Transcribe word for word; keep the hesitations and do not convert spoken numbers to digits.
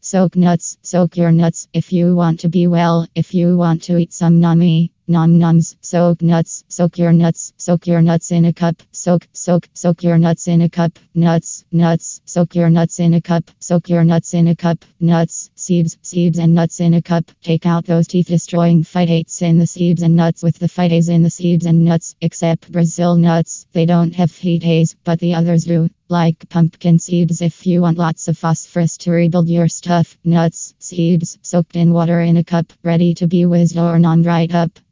Soak nuts, soak your nuts if you want to be well, if you want to eat some nummy. Nom noms, soak nuts, soak your nuts, soak your nuts in a cup, soak, soak, soak your nuts in a cup, nuts, nuts, soak your nuts in a cup, soak your nuts in a cup, nuts, seeds, seeds and nuts in a cup. Take out those teeth destroying phytates in the seeds and nuts with the phytates in the seeds and nuts, except Brazil nuts. They don't have phytates, but the others do. Like pumpkin seeds if you want lots of phosphorus to rebuild your stuff. Nuts, seeds, soaked in water in a cup, ready to be whizzed or non dried up.